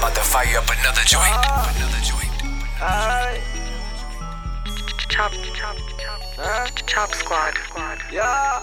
about to fire up another joint. Chop Squad. Yeah.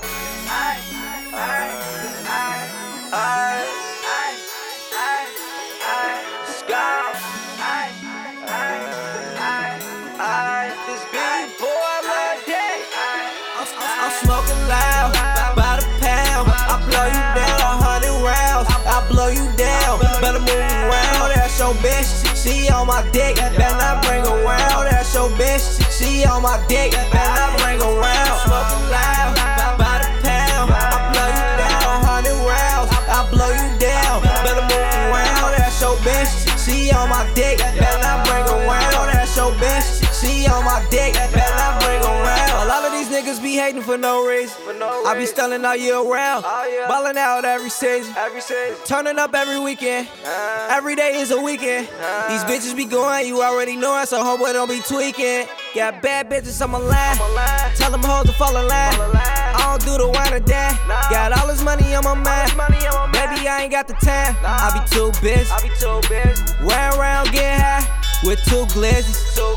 This big boy like that. I'm smoking loud, by the pound. I blow you down, 100 rounds. I blow you down, better move around. That's your bitch, she on my dick. Better not bring around. That's your bitch, she on my dick. Better not bring around. Smoking loud, by the pound. I blow you down, 100 rounds. I blow you down, better move around. That's your bitch, she on my dick. Better not bring around. That's your bitch, she on my dick. Better not bring around. A lot of these niggas be hating for no reason. I be stunning all year round, ballin' out every season, turning up every weekend. Every day is a weekend. These bitches be going, you already know it, so homeboy don't be tweaking. Got bad bitches on my line, tell them hoes to fall in line. I don't do the wine or dine. Got all this money on my mind, baby I ain't got the time. I be too busy, wearing around getting high with two glizzies.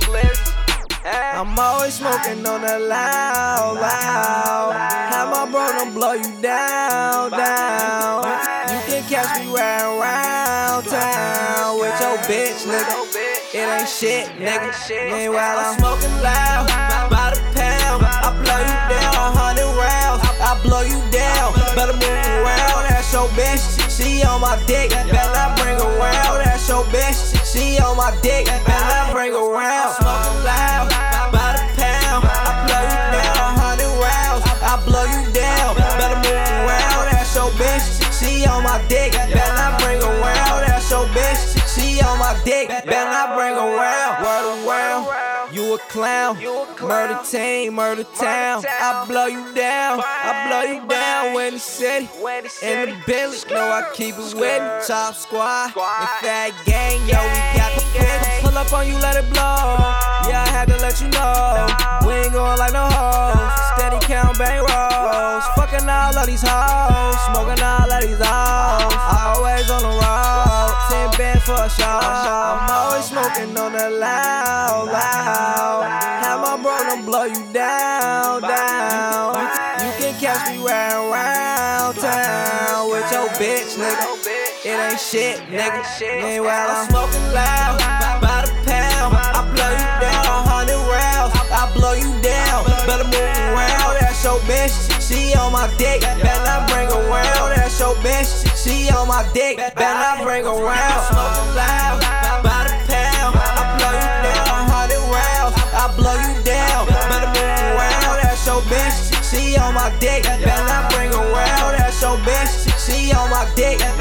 I'm always smoking on the loud. Have my bro done blow you down. You can catch me riding around town with your bitch, nigga. It ain't shit, nigga. Meanwhile, I'm smoking loud, by the pound. I blow you down, 100 rounds. I blow you down, better move around. That's your bitch, she on my dick. Better not bring around. That's your bitch, she on my dick. Better not bring around. Smoking loud, by the pound. I blow you down, 100 rounds. I blow you down, better move around. That's your bitch, she on my dick. Better not bring around. That's your bitch, she on my dick. Better not bring around. Word around, you a clown. Murder team, murder town. I blow you down, when the city, in the Billy. Know I keep it with me. Chop Squad, and Fat Gang, yo, we got the finish. Pull up on you, let it blow. Yeah, I had to let you know. We ain't going like no hoes. Steady count bang rolls. Fucking all of these hoes. Smoking all of these hoes. Always on the road. 10 bands for a show. I'm always smoking on the loud. Have my bro done blow you down. You can catch me riding around town with your bitch, nigga. It ain't shit, nigga. Meanwhile, I'm smoking loud, by the pound. I blow you down, 100 rounds. I blow you down, better move around. That's your bitch, she on my dick. Better not bring around. That's your bitch, she on my dick. Better not bring around. Smoking loud, by the pound. I blow you down, 100 rounds. I blow you down, better move around. That's your bitch, she on my dick. Better not bring around. That's your bitch, she on my dick.